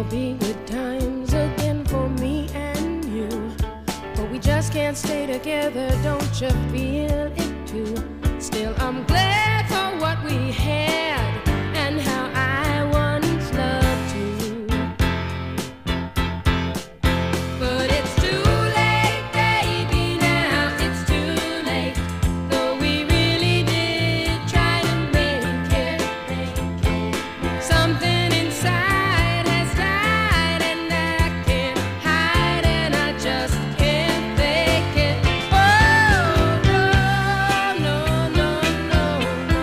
be good times again for me and you. But we just can't stay together, don't you feel it too? Still, I'm glad for what we had and how I once loved you. But it's too late, baby, now it's too late. Though we really did try to make it. Something inside has died and I can't hide and I just can't fake it. Oh, no, no, no,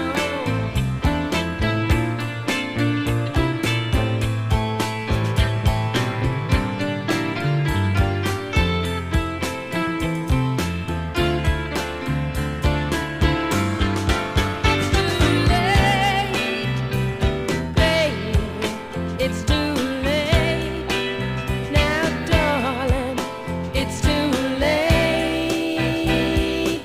it's too late, now darling, it's too late.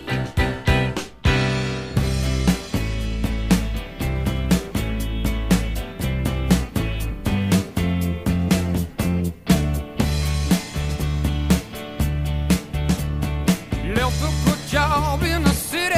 Left a good job in the city,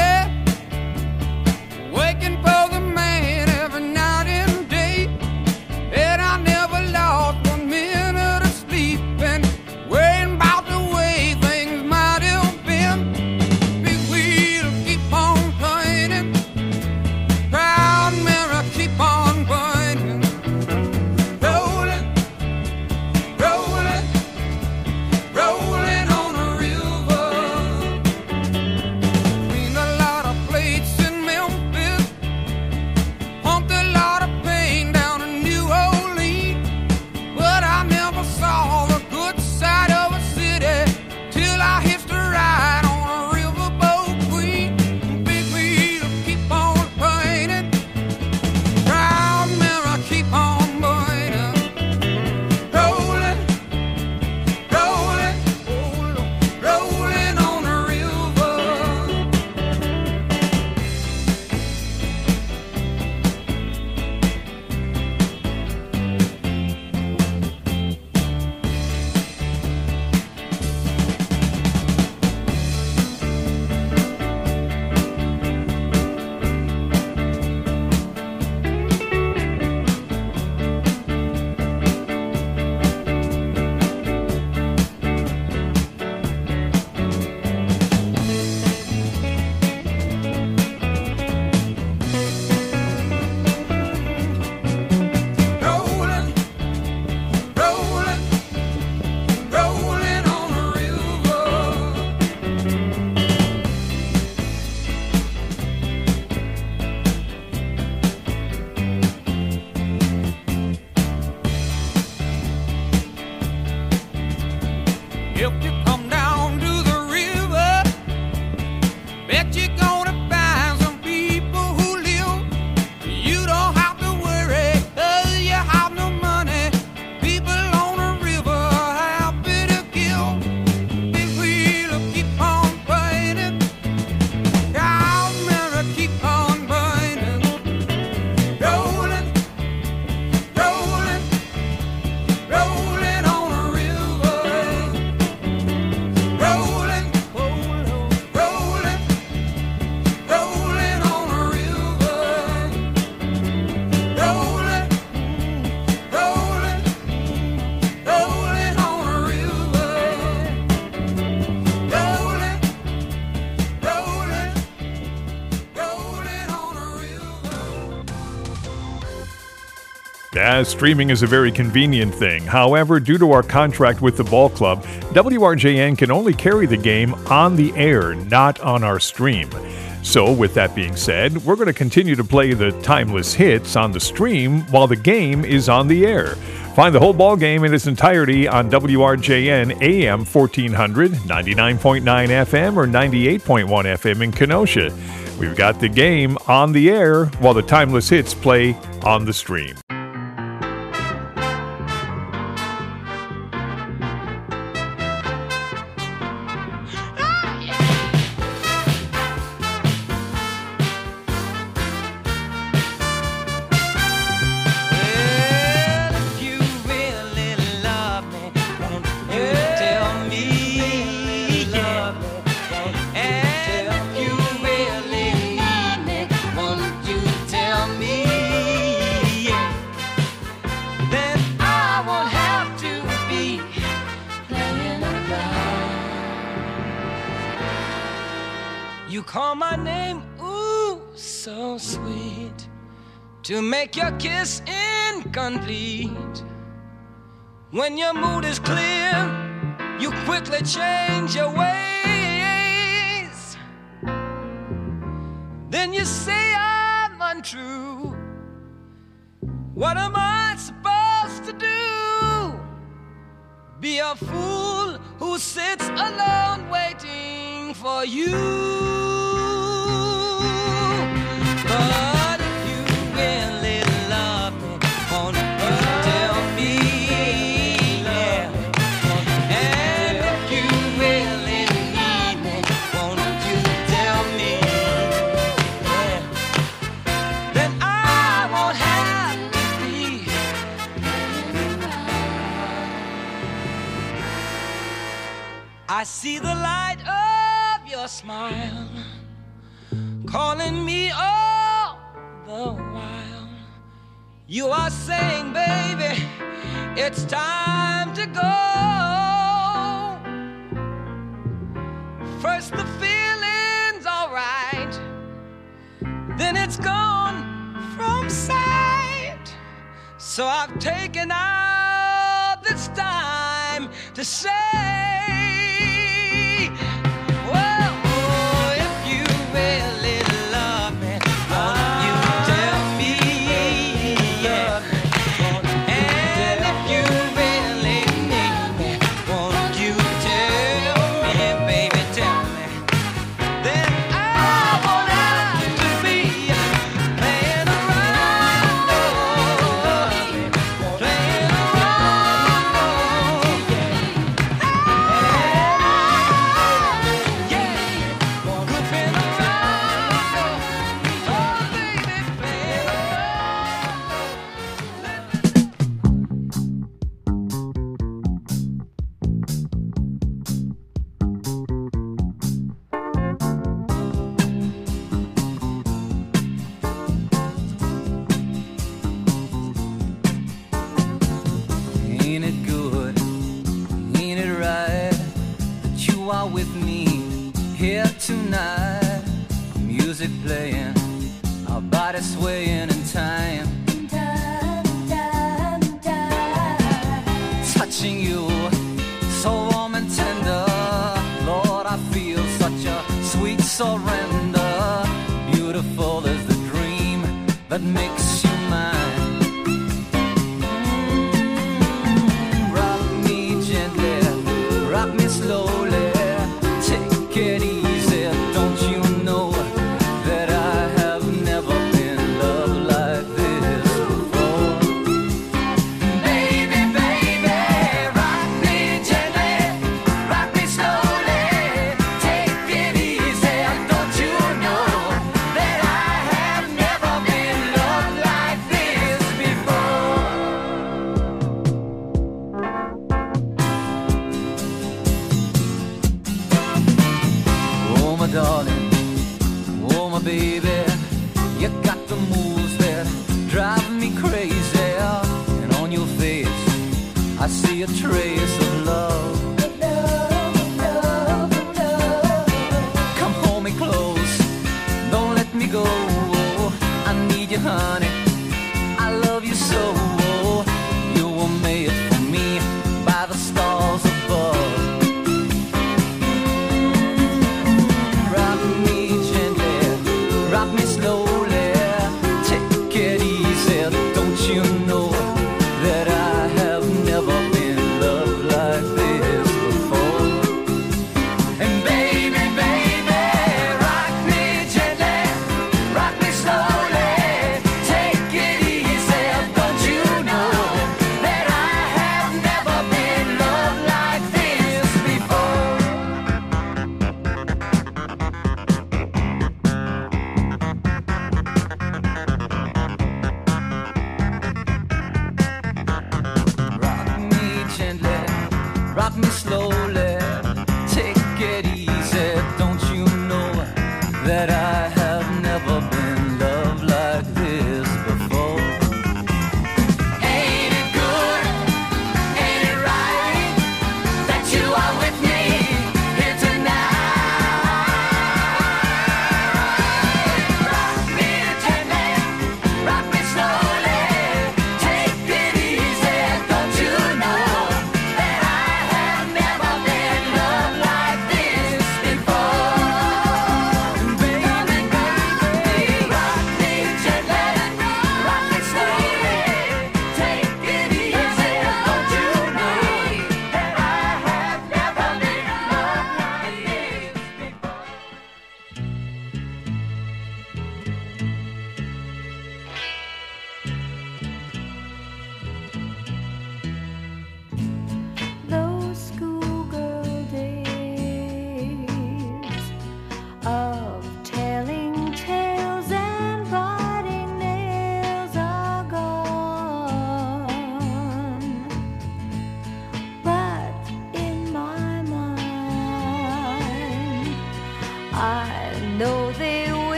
waking for the man every night and day. And I never lost 1 minute of sleep and worrying about the way things might have been. Big wheel keep on turning, proud mirror keep on burning. Rolling, rolling, rolling on the river. Cleaned a lot of plates in Memphis, pumped a lot of pain down in New Orleans. But I never saw the good side of a city till I hitched a ride on a riverboat queen. Big wheel keep on turning, proud mirror keep on burning. Rolling, rolling, rolling on the river. Rolling, rolling, rolling on the river. If you come down to the river, bet you're gonna find some people who live. You don't have to worry, 'cause you have no money. People on the river are happy to give. Big wheel keep on burning, proud mirror keep on burning. Rolling, rolling, rolling on the river. Rolling, rolling, rolling on the river. Rolling, rolling, rolling on the river. Rolling, rolling, rolling on the river. Streaming is a very convenient thing. However, due to our contract with the ball club, WRJN can only carry the game on the air, not on our stream. So, with that being said, we're going to continue to play the timeless hits on the stream while the game is on the air. Find the whole ball game in its entirety on WRJN AM 1400, 99.9 FM, or 98.1 FM in Kenosha. We've got the game on the air while the timeless hits play on the stream. Well, if you really call my name, ooh, so sweet, to make your kiss incomplete. When your mood is clear, you quickly change your ways. Then you say I'm untrue. What am I supposed to do? Be a fool who sits alone waiting for you. But if you really love me, won't you tell me? Yeah. And if you really need me, won't you tell me? Yeah. Then I won't have to be. I see the light of your smile calling me all the while. You are saying, baby, it's time to go. First the feeling's alright, then it's gone from sight. So I've taken out this time to say, tonight, music playing, our bodies swaying in time. Touching you, so warm and tender, Lord, I feel such a sweet surrender. Beautiful is the dream that makes you mine. Rock me gently, rock me slowly, take it easy. Darling, oh my baby, you got the moves that drive me crazy. And on your face, I see a trace of love. Come hold me close, don't let me go. I need you, honey, I love you so. You were made for me by the stars above. Rock me slowly, take it easy. Don't you know that I have never been loved like this before? And baby, baby, rock me gently, rock me slowly, take it easy. Don't you know that I have never been loved like this before?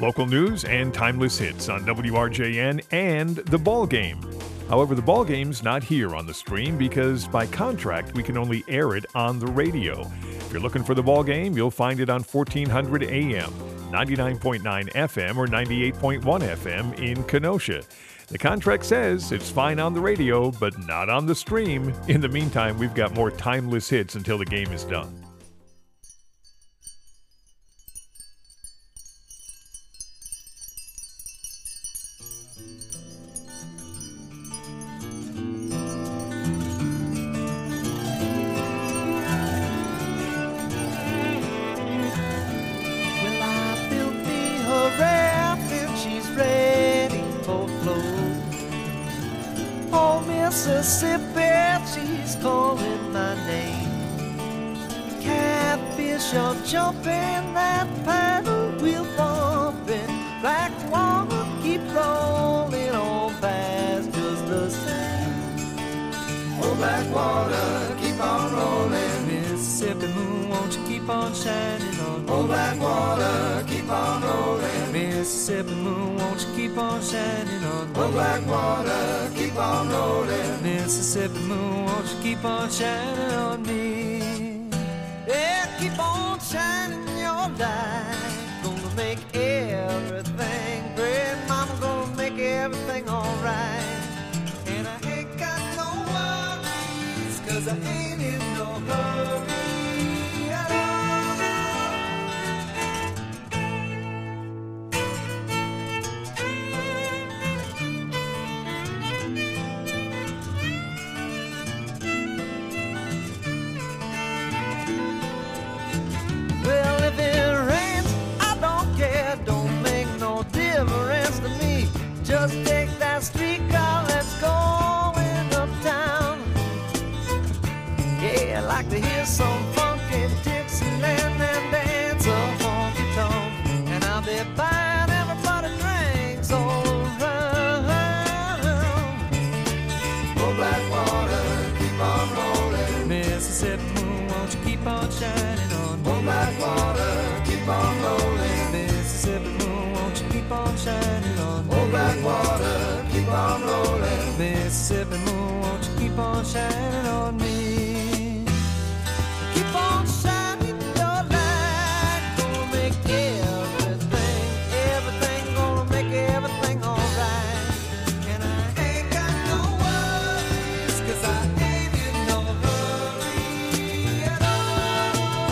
Local news and timeless hits on WRJN and The Ball Game. However, The Ball Game's not here on the stream because by contract we can only air it on the radio. If you're looking for The Ball Game, you'll find it on 1400 AM, 99.9 FM, or 98.1 FM in Kenosha. The contract says it's fine on the radio, but not on the stream. In the meantime, we've got more timeless hits until the game is done. Well, I built me a raft and she's ready for flow. Oh, Mississippi, she's calling my name. Catfish are jumping, that paddle wheel bumping. Black water keep rolling on past just the same. Oh, black water keep on rolling. Mississippi moon, won't you keep on shining on me? Oh, black water keep on rolling. Mississippi moon, won't you keep on shining on me? Oh, black water keep on rolling. Mississippi moon, won't you keep on shining on me? Yeah, keep on shining your light. Gonna make everything great. Mama gonna make everything alright. And I ain't got no worries, 'cause I ain't in no hurry at all. Well, if it rains, I don't care. Don't make no difference to me. Just take that streetcar, let's go uptown. Yeah, I like to hear some funky Dixieland and dance a honky tonk. And I'll be buying everybody drinks all around. Oh, black water, keep on rolling. Mississippi moon, won't you keep on shining on me? Oh, black water, keep on rolling. Mississippi moon, won't you keep on shining on me? Oh, black water, keep on rolling. Mississippi moon, won't you keep on shining on me? Keep on shining your light. Gonna make everything, gonna make everything alright. And I ain't got no worries, 'cause I ain't in no hurry at all.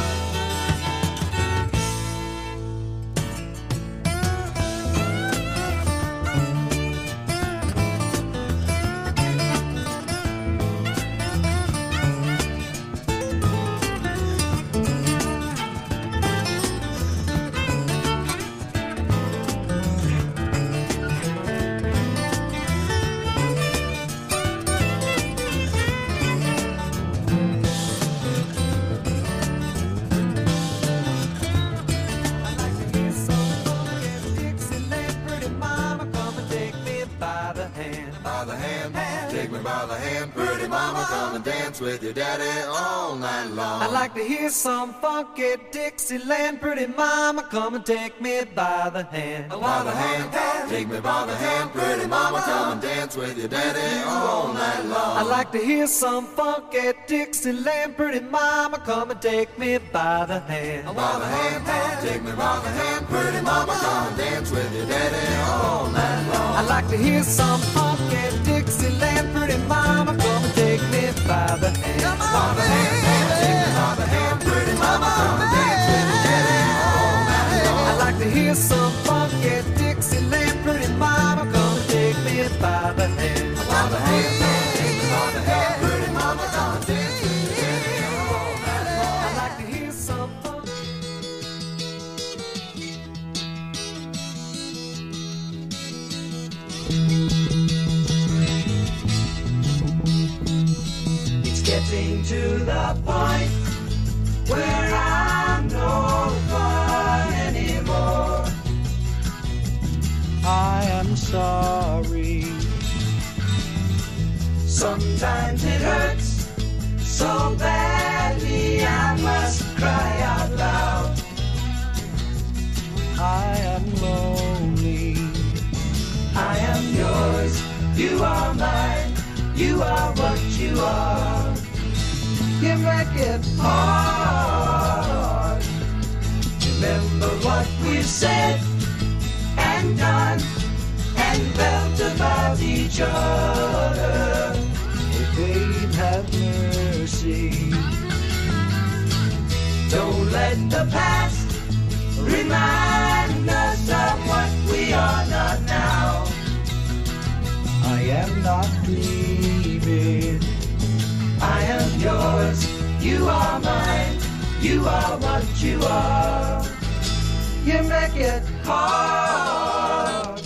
With your daddy all night long. I'd like to hear some funky Dixieland. Pretty mama, come and take me by the hand. By the hand, take me by the hand. Pretty mama, come and dance with your daddy all night long. I'd like to hear some funky Dixieland. Pretty mama, come and take me by the hand. By the hand, take me by the hand. Pretty mama, come and dance with your daddy all night long. I'd like to hear some funky Dixieland. Pretty mama, come and take me by the hand. Come on, by the hand, take me by the hand. Pretty mama, come and dance with your daddy all night long. I'd like to hear some funky Dixieland. Pretty mama, come and take me by the hand. By the hand, take me by the hand. Pretty mama, come and dance with your daddy all night long. I'd like to hear some funky. Getting to the point you are. You make it hard. Remember what we've said and done and felt about each other. Oh, babe, have mercy. Don't let the past remind us of what we are not now. I am not dreaming. I am yours. You are mine. You are what you are. You make it hard.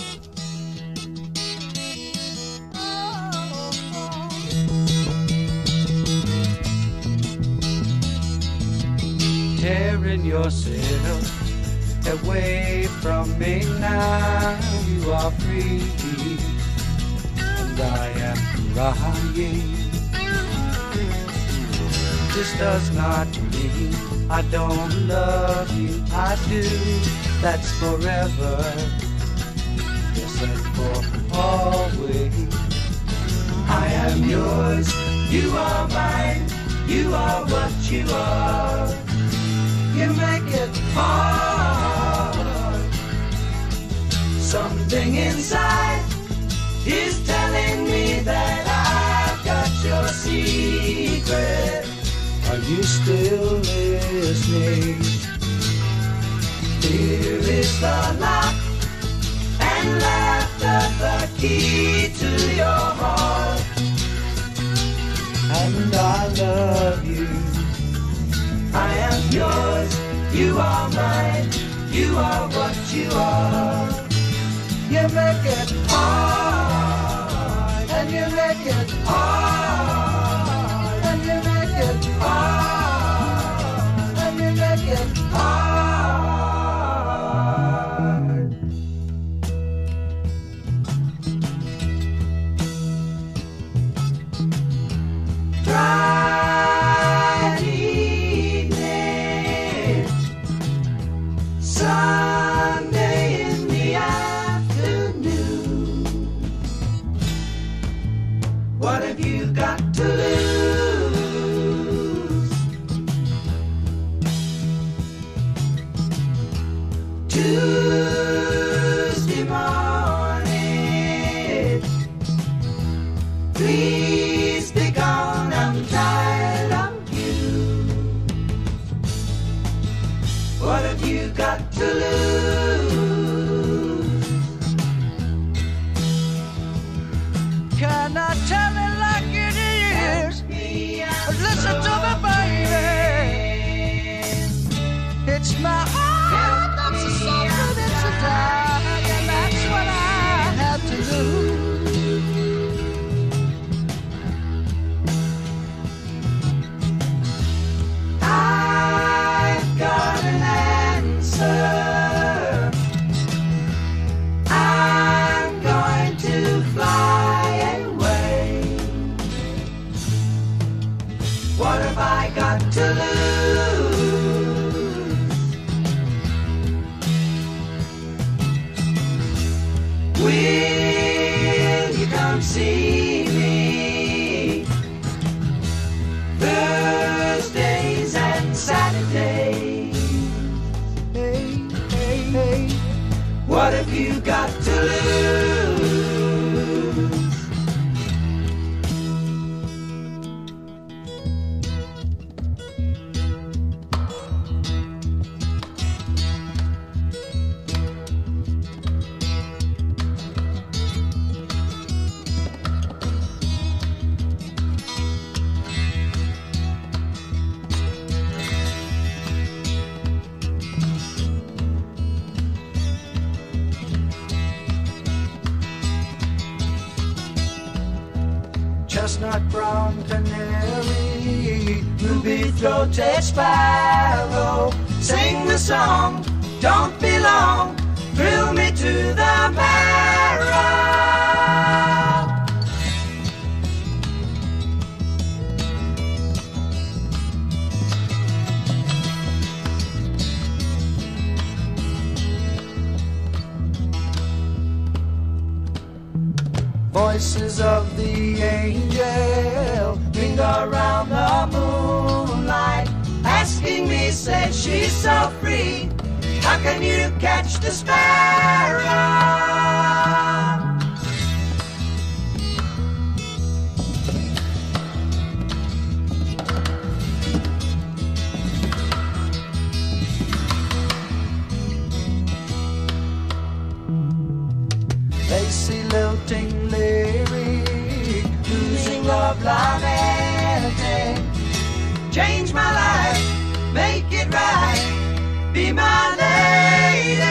Tearing yourself away from me now. You are free, and I am crying. This does not mean I don't love you. I do. That's forever. Yes, and for always. I am yours. You are mine. You are what you are. You make it hard. Something inside is telling me that I've got your secret. Are you still listening? Here is the lock and laughter, the key to your heart. And I love you. I am yours, you are mine, you are what you are. You make it hard, and you make it hard, and you make it hard, and you make it hard. Sunday in the afternoon. What have you got to lose? Tuesday morning. Please be gone, I'm tired of you. What have you got to lose? Can I tell it like it is? Listen to me, baby. It's my heart that's a suffer, it's a die, and that's what I have to lose. I've got an answer. I'm going to fly away. What have I got to lose? Will you come see me Thursdays and Saturdays? Hey, hey, hey. What have you got to lose? Chestnut brown canary, ruby-throated sparrow, sing the song, don't be long, thrill me to the marrow. Voices of the angel ring cruising around the moonlight, asking me, say she's so free, how can you catch the sparrow? Lacy lilting lyric, losing love, love anything. Change my life, make it right, be my lady.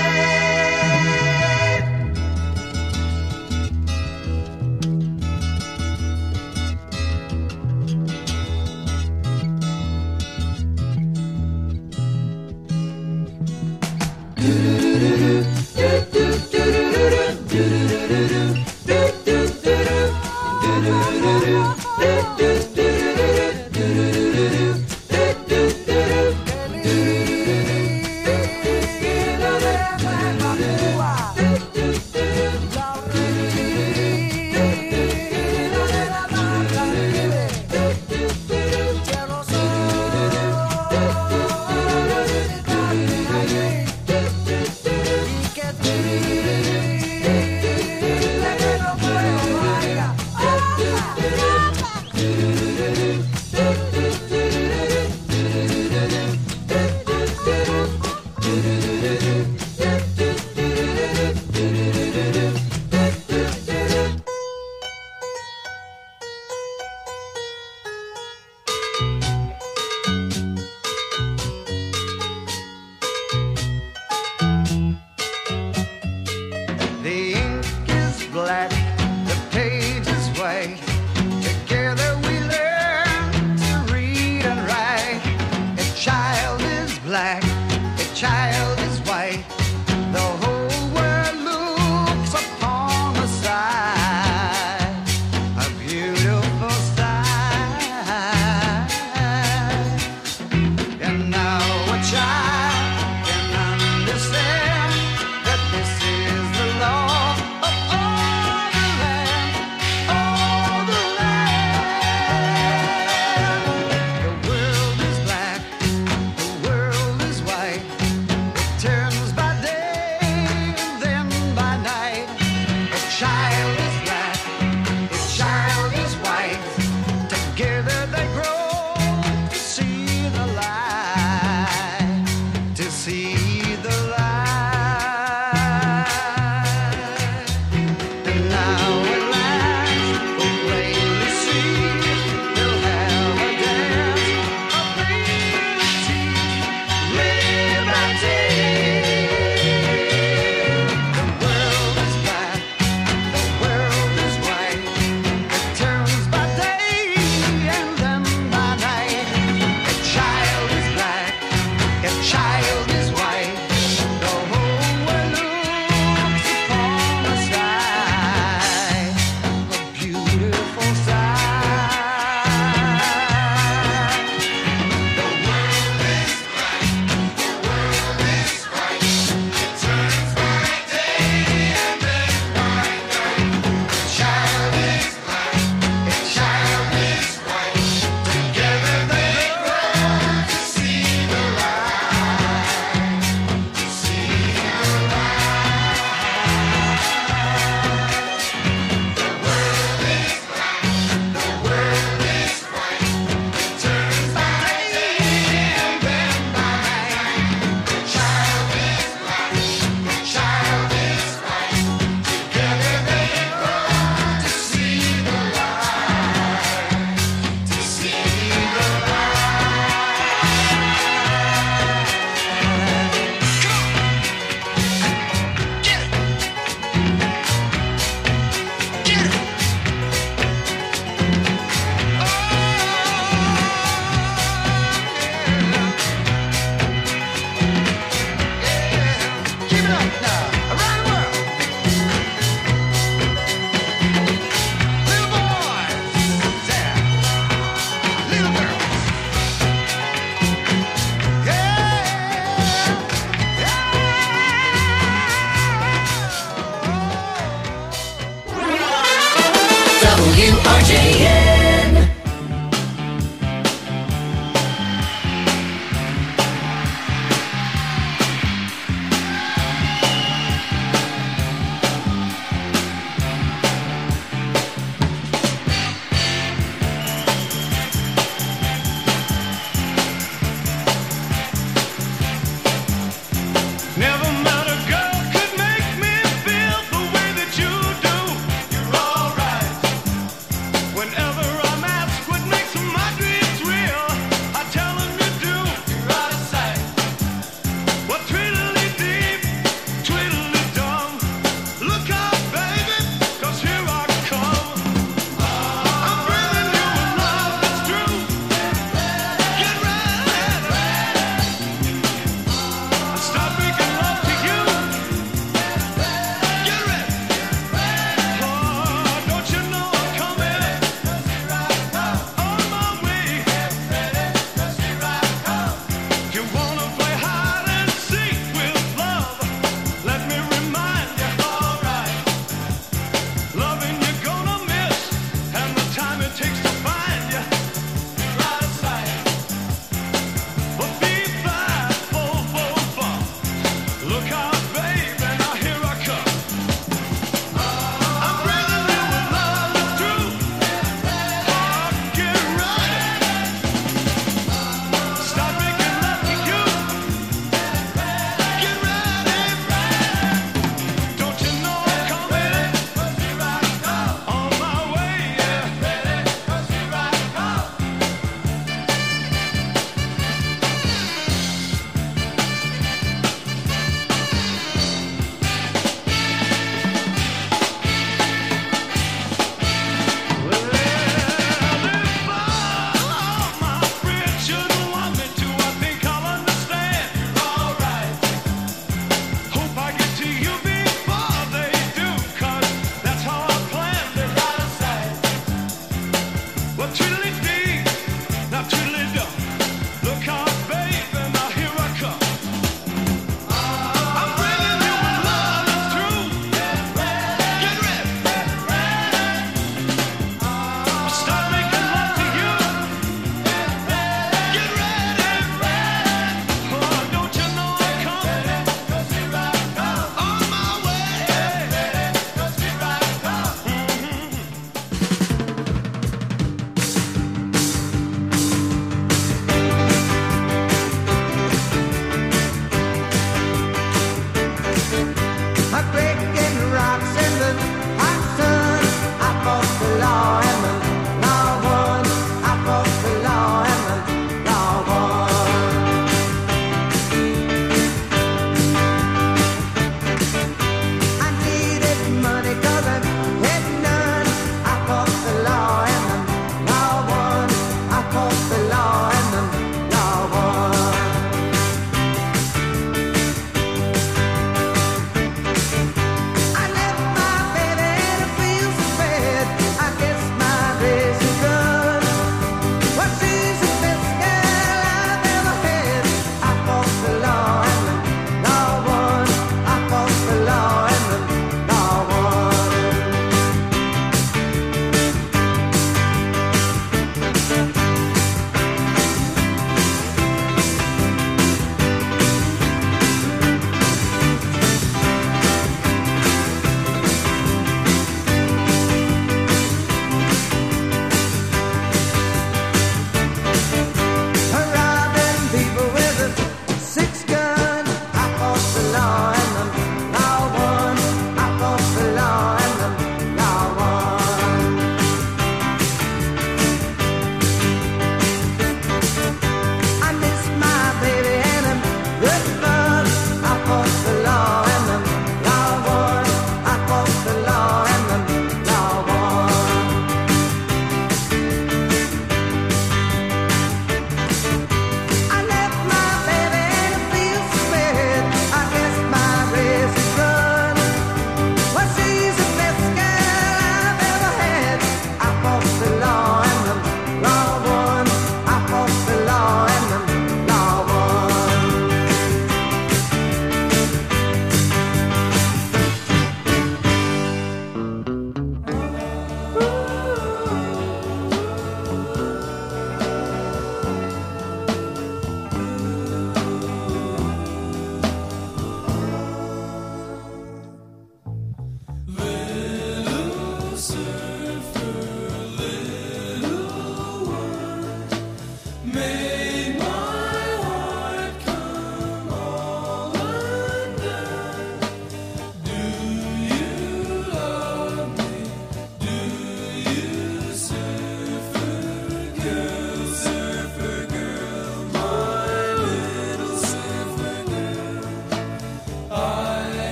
WRJN.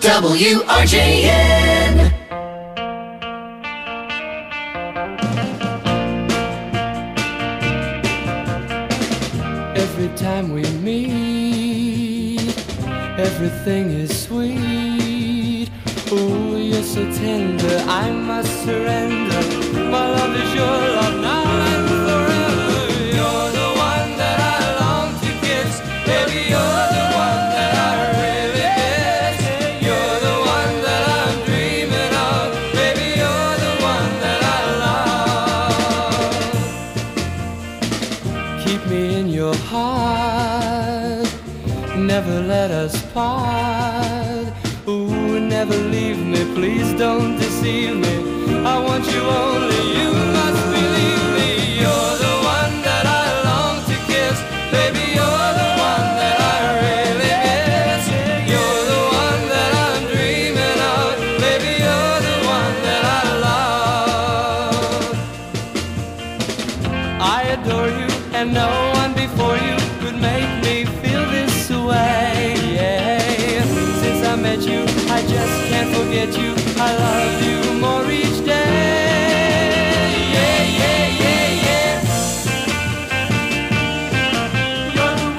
WRJN. Every time we meet, everything is sweet. Oh, you're so tender, I must surrender. My love is your love now and forever. You're the one that I long to kiss. Baby, you're the one that I really miss. You're the one that I'm dreaming of. Baby, you're the one that I love. Keep me in your heart, never let us part. Ooh, never leave me, please don't deceive me. I want you only, you must believe me. You're the one that I long to kiss. Baby, you're the one that I really miss. You're the one that I'm dreaming of. Baby, you're the one that I love. I adore you, and no one before you could make me feel this way. Yeah. Since I met you, I just can't forget you. I love you more each day. Yeah, yeah, yeah, yeah. You're the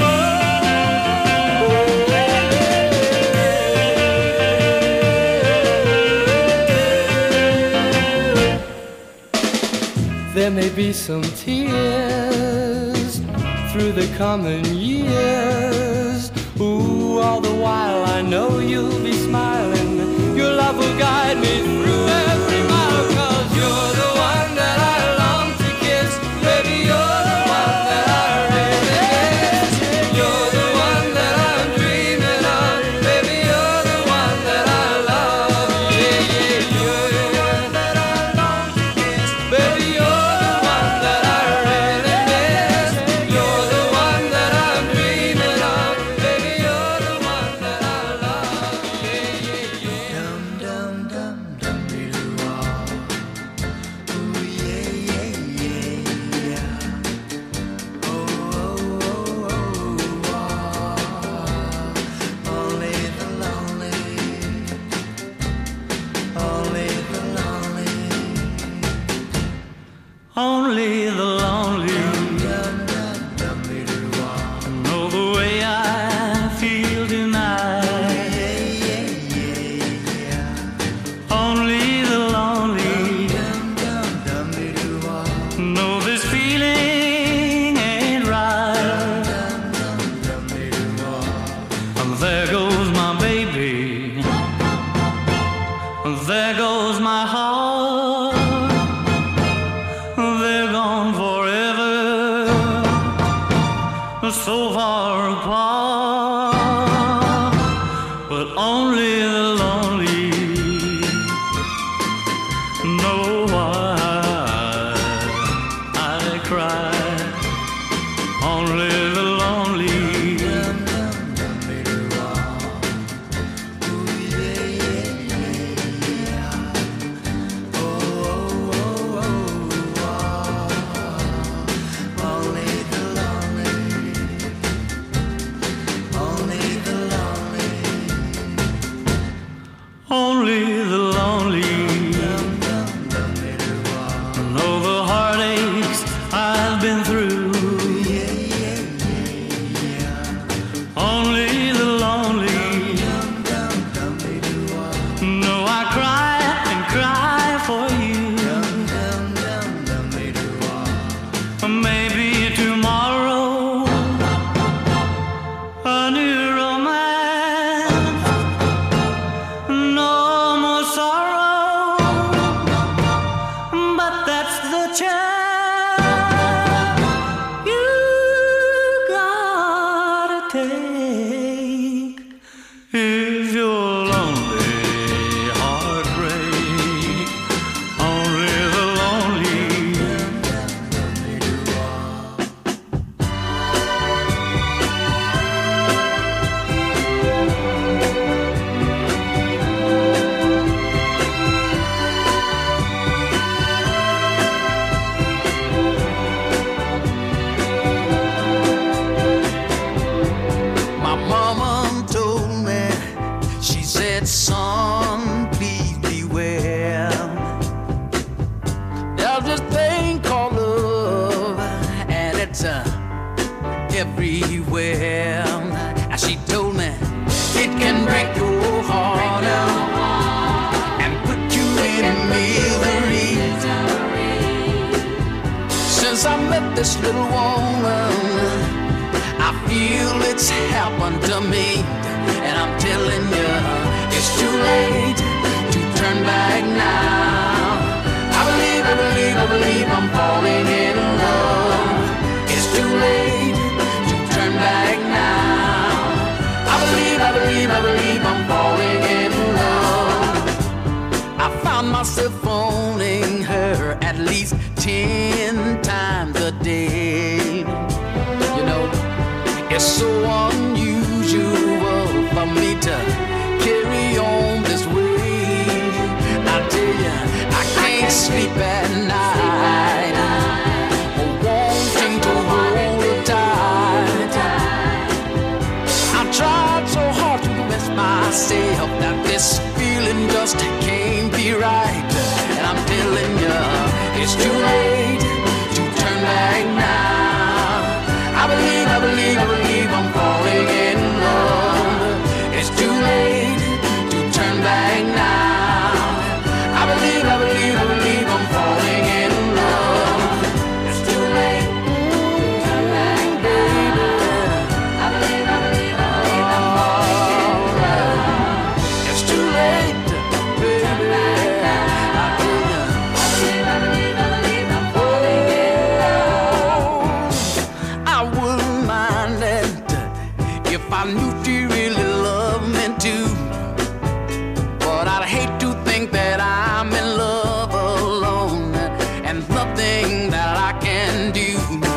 one. There may be some tears through the coming years. Ooh, all the while I know you'll be smiling. Your love will guide me through every mile. 'Cause you're the one that I long to kiss. Baby, you're the one that I really miss. You're the one that I'm dreaming of. Baby, you're the one that I love. Yeah, yeah, you're the one that I long to kiss. Baby, you're the one that I really miss. You're the one that I'm dreaming of. Baby, you're the one that I love. Yeah, yeah, yeah. Dum dum dum dum doo ah. Ooh yeah yeah yeah yeah. Oh oh oh oh ah. Only the lonely, only the lonely, Only the lonely dum dum dum doo ah. know the way I feel tonight. Yeah yeah yeah yeah. Only the lonely Dum dum dum doo ah. know this feeling ain't right. Dum dum dum doo ah. And there goes my baby, and there goes my heart. They're gone forever, so far apart. But only the lonely know why I cry. Only the lonely Dum dum dum doo ah. Ooh yeah yeah yeah yeah. Oh oh this little woman. I feel it's happened to me, and I'm telling you, it's too late to turn back now. I believe I'm falling in love. It's too late to turn back now. I believe I'm falling in love. I found myself phoning her at least 10 times a day. You know, it's so unusual for me to carry on this way. I tell you, I can't sleep at night, wanting to hold her tight. I tried so hard to convince myself that this feeling just can't be right. And I'm telling you, it's too late to turn back now. I believe I'm falling in love. It's too late to turn back now. I believe I'm falling in love. It's too late to turn back, baby. I believe I'm falling in love. It's too late, baby. I believe I'm falling in love. I wouldn't mind it if I knew she really loved me too. But I'd hate to think that I'm in love alone and nothing that I can do.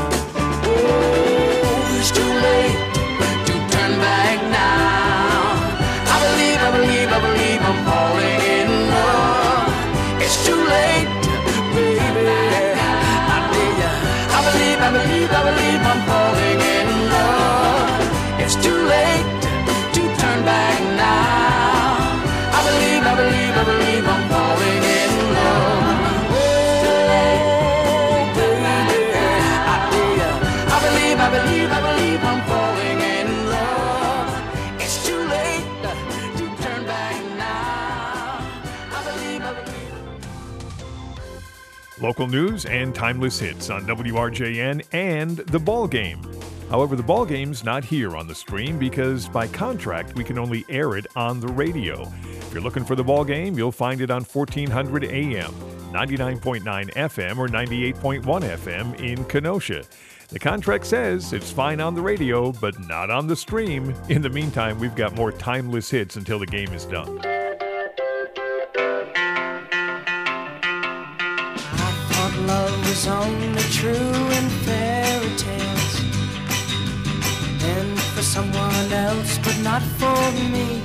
Oh, it's too late to turn back now. I believe I'm falling in love. It's too late, baby. I tell ya, I believe I'm falling in love. It's too late to turn back now. I believe I'm falling in love. Oh, baby, I tell ya, I believe I'm falling in love. It's too late to turn back now. I believe. Local news and timeless hits on WRJN and The Ball Game. However, The Ball Game's not here on the stream because by contract we can only air it on the radio. If you're looking for The Ball Game, you'll find it on 1400 AM, 99.9 FM, or 98.1 FM in Kenosha. The contract says it's fine on the radio, but not on the stream. In the meantime, we've got more timeless hits until the game is done. I thought love was only true in fairy tales, and for someone else, but not for me.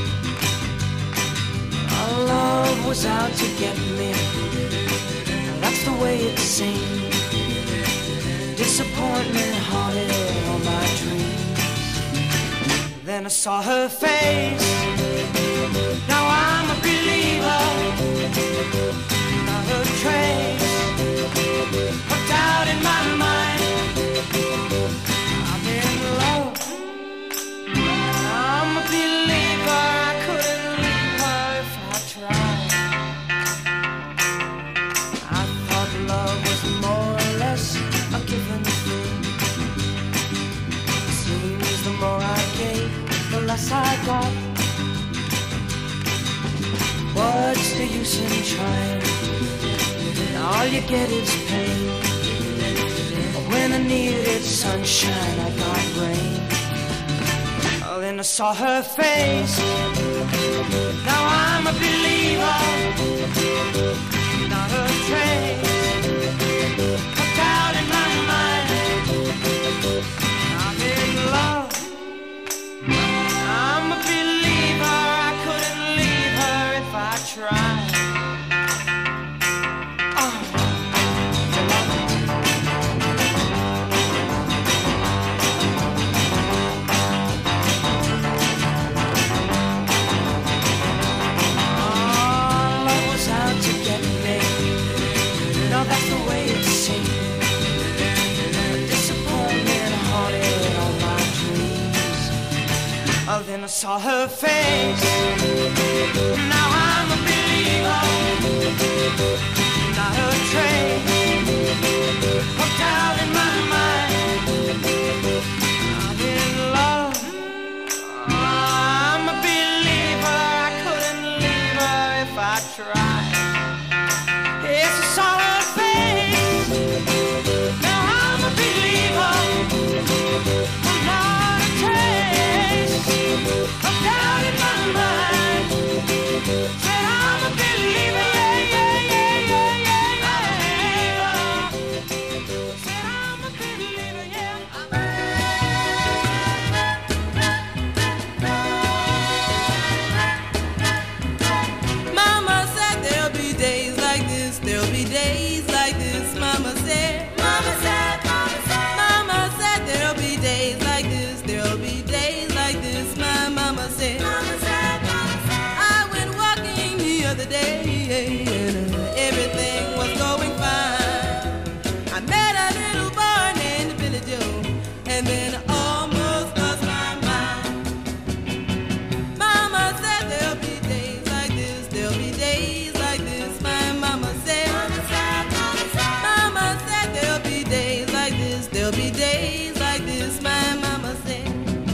Our love was out to get me, and that's the way it seemed. Disappointment haunted all my dreams. Then I saw her face. Now I'm a believer. Not a trace of doubt in my mind. I'm in love. I'm a believer. I couldn't leave her if I tried. I thought love was more or less a given thing. Seems the more I gave, the less I got. What's the use in trying? All you get is pain. When I needed sunshine, I got rain. Oh, then I saw her face. Now I'm a believer. Not a trace of doubt in my mind. I'm in love. I'm a believer. I couldn't leave her if I tried. Love was out to get me. No, that's the way it seemed. Disappointment haunted all my dreams. Oh, then I saw her face. Now I'm a believer. Not a trace of doubt in my try. It's a solid faith. Now I'm a believer. I'm not a trace of doubt in my mind. Said I'm a believer, yeah, yeah, yeah, yeah, yeah, yeah. Said I'm a believer, yeah. Mama said there'll be days like this, there'll be days like this. Mama said, Mama said, Mama said, Mama said there'll be days like this, there'll be days like this. My mama said, Mama said, Mama said. I went walking the other day and everything was going fine. I met a little boy named Billy Joe, and then I almost lost my mind. Mama said there'll be days like this, there'll be days like this. My mama said, Mama said, Mama said, Mama said there'll be days like this, there'll be days like this. My mama said.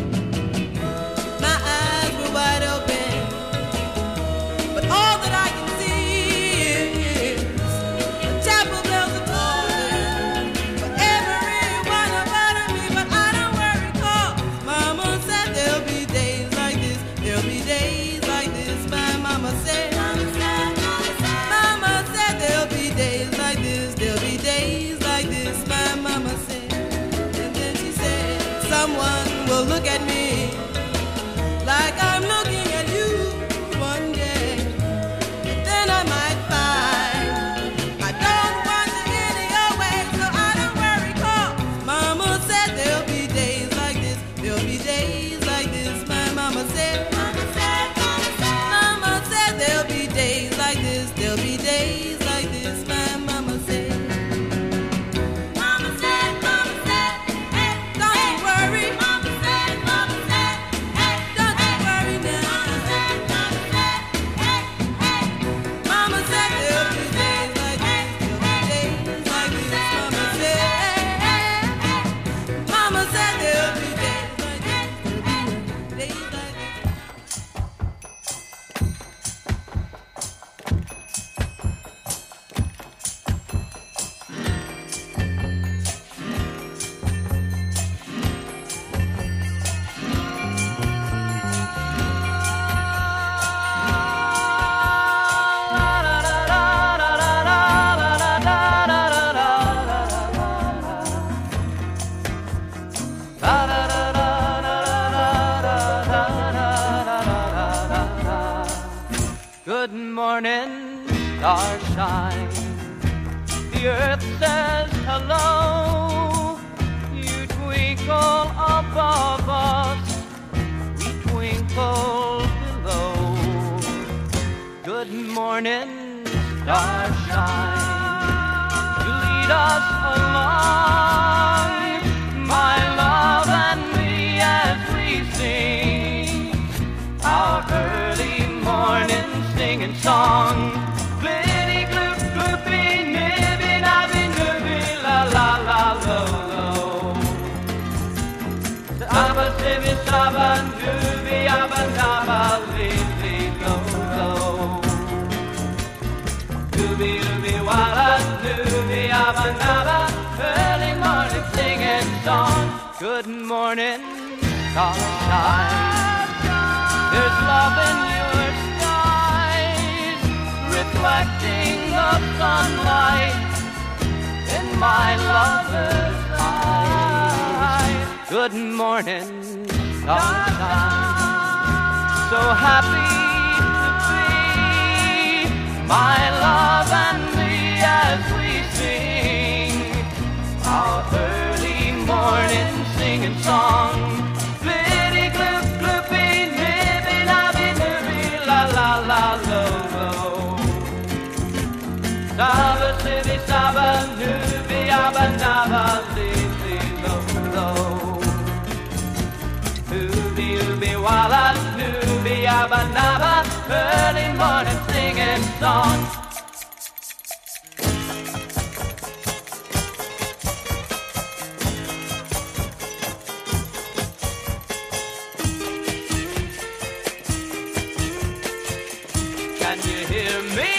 My eyes were wide open, but all that I can see is the chapel bells are tolling for every one about me. But I don't worry, 'cause Mama said there'll be days like this, there'll be days like this. My mama said, Mama said, Mama said, Mama said there'll be days like this, there'll be days like this. My mama said, and then she said, someone will look at me like I'm looking at you one day. But then I might find I don't want to any your way, so I don't worry, 'cause Mama said there'll be days like this, there'll be days like this. My mama said, Mama said, Mama said, Mama said there'll be days like this, there'll be days like this. My mama said, Mama said, hey, don't you worry. Mama said, hey, don't you worry now. Mama said there'll be days like this, there'll be days like this. Mama said there'll be days like this, there'll be days like this. Good morning, starshine. The earth says hello. You twinkle above us, we twinkle below. Good morning, starshine. You lead us along, my love and me, as we sing our early morning singing song. Glitty gloop gloopy nibby nabby nibby la la la lo lo. Abba sibby sabba nubby abba nabba lily lo lo. Dooby dooby walla dooby abba nabba. Early morning singing song. Good morning, starshine. There's love in your skies, reflecting the sunlight in my lover's eyes. Good morning, sunshine. So happy to be, my love and me, as we sing our early morning singing song. Glitty gloop gloopy nibby nabby nibby la la la lo lo. Saba sibby saba nubby abba nabba lily lo lo. Ooby ooby walla nubby abba nabba. Early morning singing song. Can you hear me?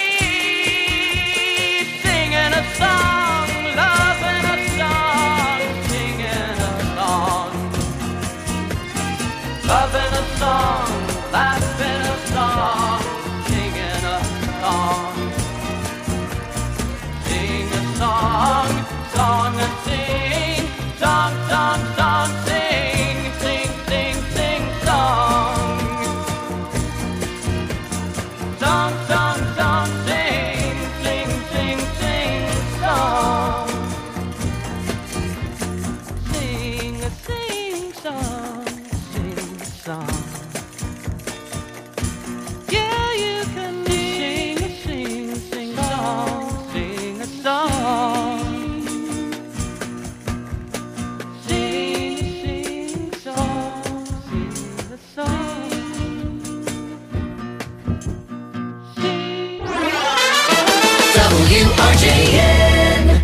WRJN.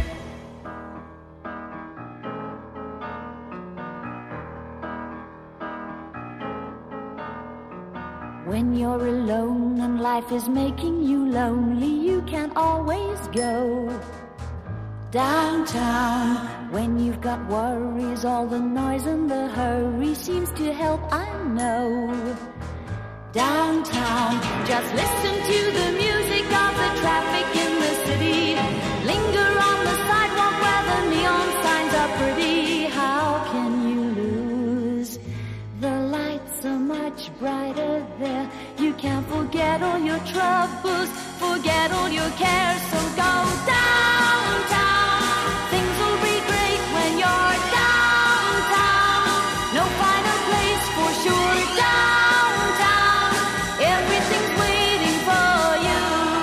When you're alone and life is making you lonely, you can always go downtown. When you've got worries, all the noise and the hurry seems to help, I know. Downtown, just listen to the music of the traffic in the city. Linger on the sidewalk where the neon signs are pretty. How can you lose? The lights are much brighter there. You can't forget all your troubles, forget all your cares, so go downtown. Things will be great when you're downtown. No finer place for sure, downtown. Everything's waiting for you.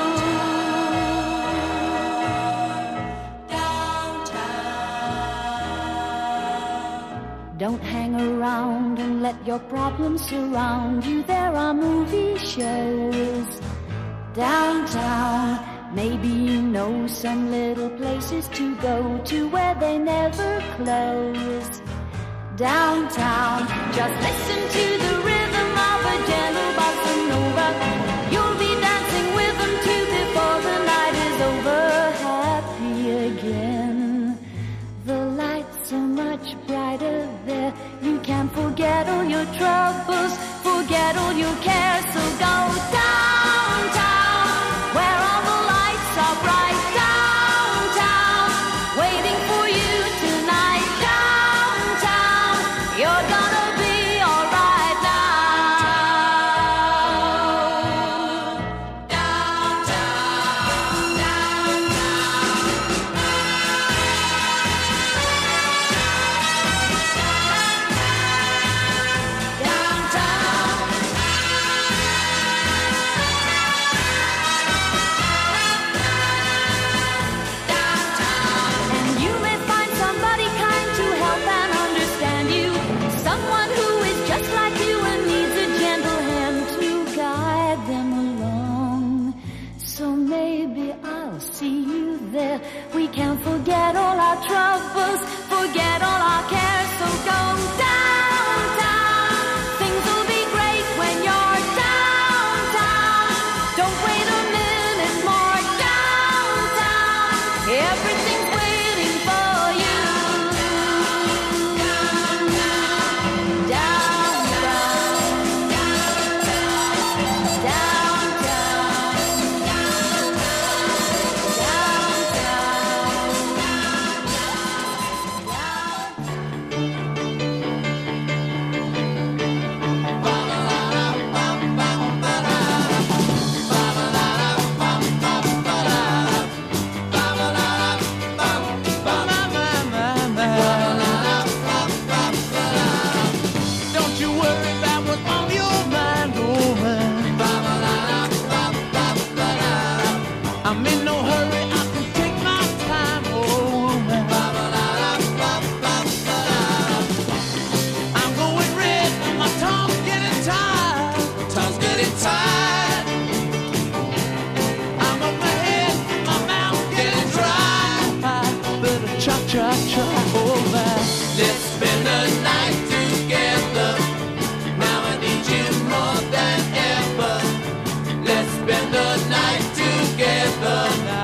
Downtown. Don't hang around and let your problems surround you. There are movie shows downtown. Maybe you know some little places to go to where they never close. Downtown, just listen to the rhythm of a gentle bossa nova. You'll be dancing with them too before the night is over. Happy again. The lights are much brighter there. You can't forget all your troubles, forget all your cares, so go downtown, where all the lights are bright. Downtown, waiting for you tonight. Downtown, you're gonna be alright now. Downtown, and you may find somebody kind to help and understand you. Someone who is just like you and needs a gentle hand to guide them along. So maybe I'll see you there. We can't forget all our troubles, forget all our cares, so go downtown. Things will be great when you're downtown. Don't wait a minute more. Downtown, everything's waiting for you. Don't you worry about what's on your mind, oh man. I'm in no hurry, I can take my time, oh man. I'm going red and my tongue's getting tired. Tongue's getting tired. I'm on my head, my mouth getting dry. Better cha-cha-cha, oh man. Let's spend the night together. Now I need you more than ever. Let's spend the night together.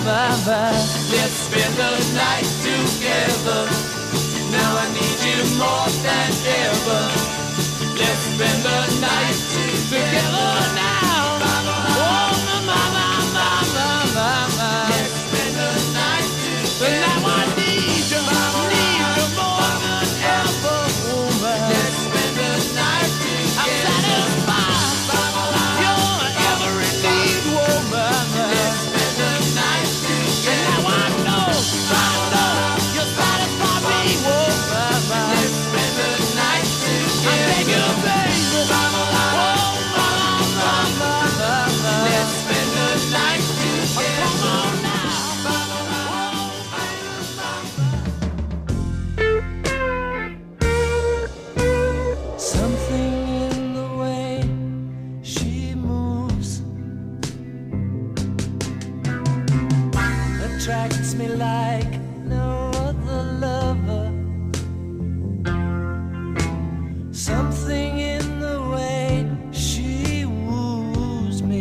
Let's spend the night together. Now I need you more than ever. Let's spend the night together now. Oh, mama. Let's spend the night together. Now I need you more than ever, woman. Let's spend the night together. I'm satisfied. You're every need, woman. Let's spend the night together. And now I know you satisfy me, woman. Let's spend the night together. I beg you, baby. Oh, mama. Let's spend the night together. Come on now. Something in the way she moves attracts me like no other lover. Something in the way she woos me.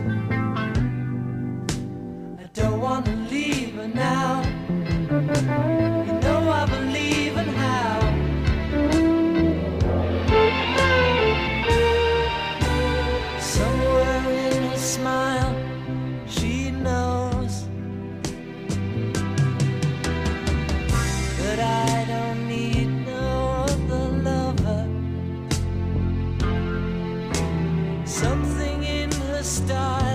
I don't want to leave her now. You know I believe in how. Somewhere in her smile, she knows that I don't need no other lover. Something in her style